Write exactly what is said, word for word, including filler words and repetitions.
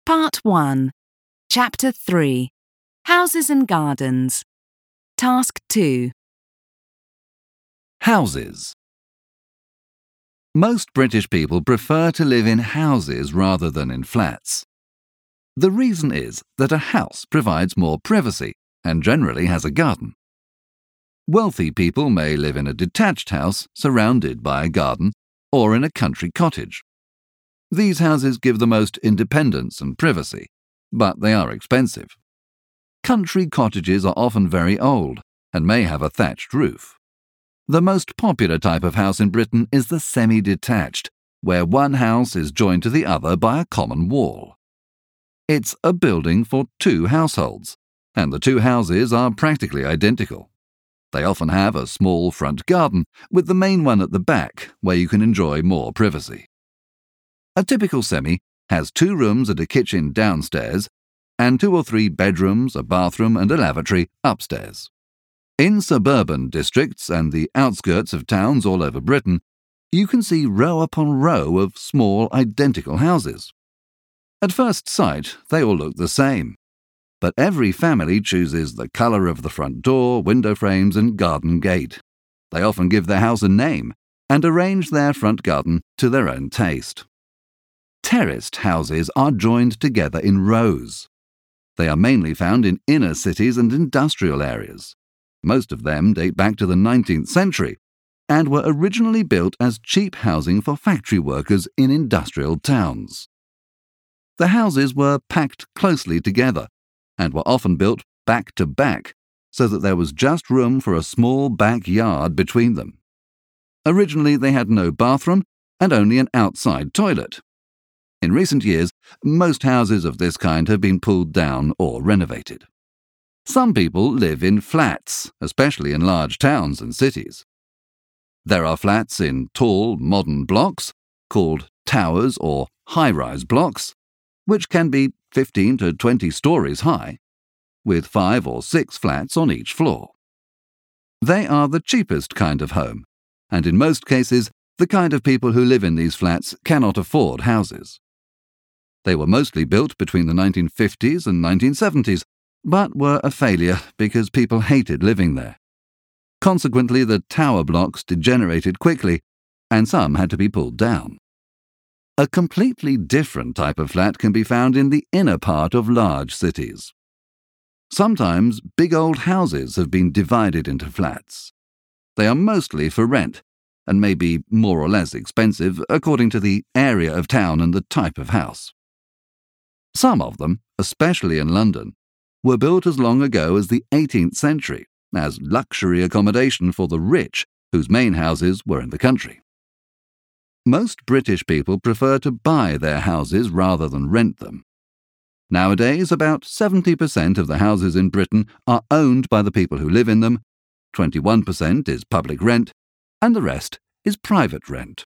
Part one, Chapter three, Houses and Gardens. Task two. Houses. Most British people prefer to live in houses rather than in flats. The reason is that a house provides more privacy and generally has a garden. Wealthy people may live in a detached house surrounded by a garden or in a country cottage. These houses give the most independence and privacy, but they are expensive. Country cottages are often very old and may have a thatched roof. The most popular type of house in Britain is the semi-detached, where one house is joined to the other by a common wall. It's a building for two households, and the two houses are practically identical. They often have a small front garden, with the main one at the back, where you can enjoy more privacy. A typical semi has two rooms and a kitchen downstairs, and two or three bedrooms, a bathroom and a lavatory upstairs. In suburban districts and the outskirts of towns all over Britain, you can see row upon row of small identical houses. At first sight, they all look the same, but every family chooses the colour of the front door, window frames and garden gate. They often give their house a name and arrange their front garden to their own taste. Terraced houses are joined together in rows. They are mainly found in inner cities and industrial areas. Most of them date back to the nineteenth century and were originally built as cheap housing for factory workers in industrial towns. The houses were packed closely together and were often built back to back so that there was just room for a small backyard between them. Originally they had no bathroom and only an outside toilet. In recent years, most houses of this kind have been pulled down or renovated. Some people live in flats, especially in large towns and cities. There are flats in tall, modern blocks, called towers or high-rise blocks, which can be fifteen to twenty stories high, with five or six flats on each floor. They are the cheapest kind of home, and in most cases, the kind of people who live in these flats cannot afford houses. They were mostly built between the nineteen fifties and nineteen seventies, but were a failure because people hated living there. Consequently, the tower blocks degenerated quickly, and some had to be pulled down. A completely different type of flat can be found in the inner part of large cities. Sometimes big old houses have been divided into flats. They are mostly for rent, and may be more or less expensive according to the area of town and the type of house. Some of them, especially in London, were built as long ago as the eighteenth century, as luxury accommodation for the rich, whose main houses were in the country. Most British people prefer to buy their houses rather than rent them. Nowadays, about seventy percent of the houses in Britain are owned by the people who live in them, twenty-one percent is public rent, and the rest is private rent.